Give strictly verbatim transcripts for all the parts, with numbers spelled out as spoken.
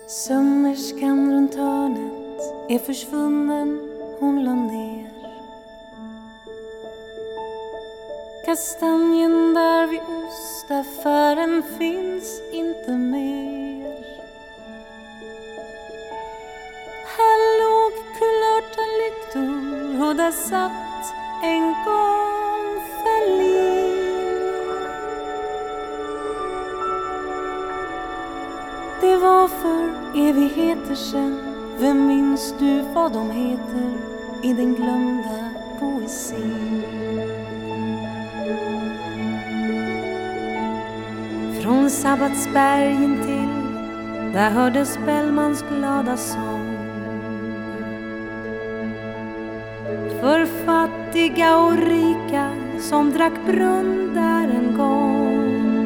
Sömmerskan runt hörnet är försvunnen, hon la ner. Kastanjen där vid ostaffären finns inte mer. Här låg kulörta lyktor och där satt en gång Ferlin. Det var för evigheter sedan. Vem minns du vad de heter i den glömda poesin? Från Sabbatsbergen till där hördes Bellmans glada sång. För fattiga och rika som drack brunn där en gång.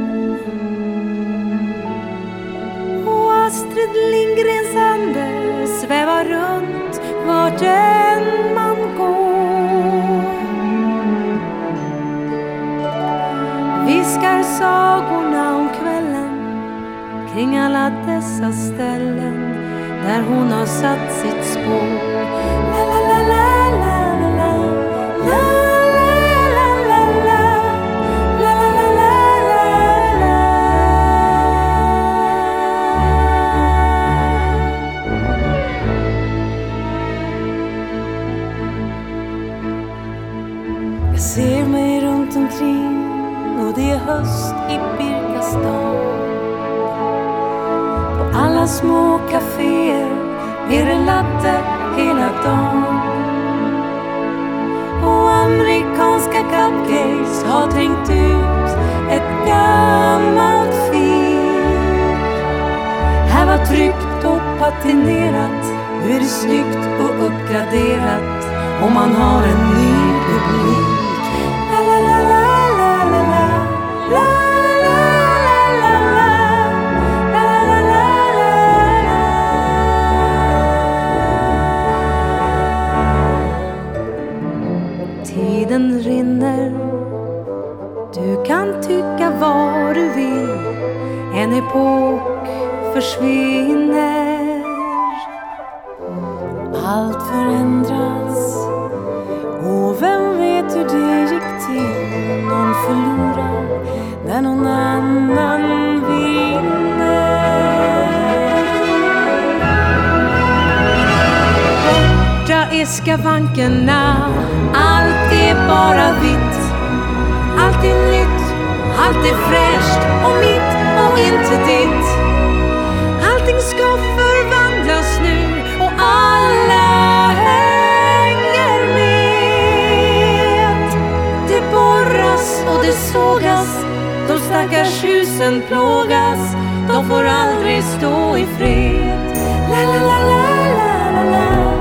Och Astrid Lindgrens ande svävar runt vart än man går. Viskar sagorna om kvällen kring alla dessa ställen där hon har satt sitt spår. La la la la la la la la la la la la la la. Jag ser mig runt omkring och det är höst i Birkastan. På alla små kaféer är det latte hela dagen. Och amerikanska cupcakes har trängt ut ett gammalt fil. Här var tryggt och patinerat. Nu är det snyggt och uppgraderat och man har en ny publik. La la la la la la la la. Tiden rinner, du kan tycka vad du vill. En epok försvinner. Allt förändras och vem vet hur det gick till. Någon förlorar när någon annan vinner. Borta är skavankerna, allt är bara vitt. Allt är nytt, allt är fräscht och mitt och inte ditt. Allting ska förvandlas nu och alla hänger med. Det borras och det sågas, de stackars husen plågas. De får aldrig stå i fred. La la la la la la la.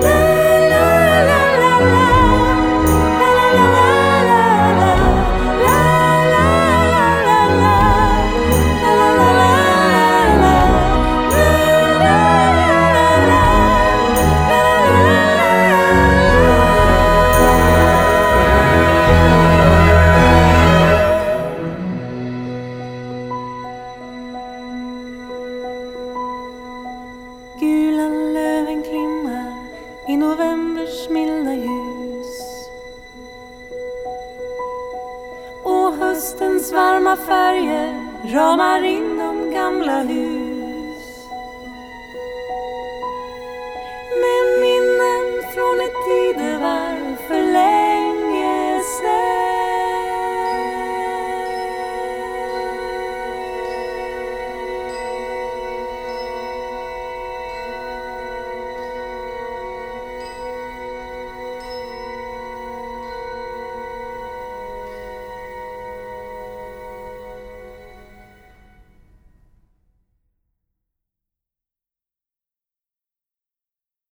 Gula löven klimmar i novembers milda ljus. Och höstens varma färger ramar in de gamla hus.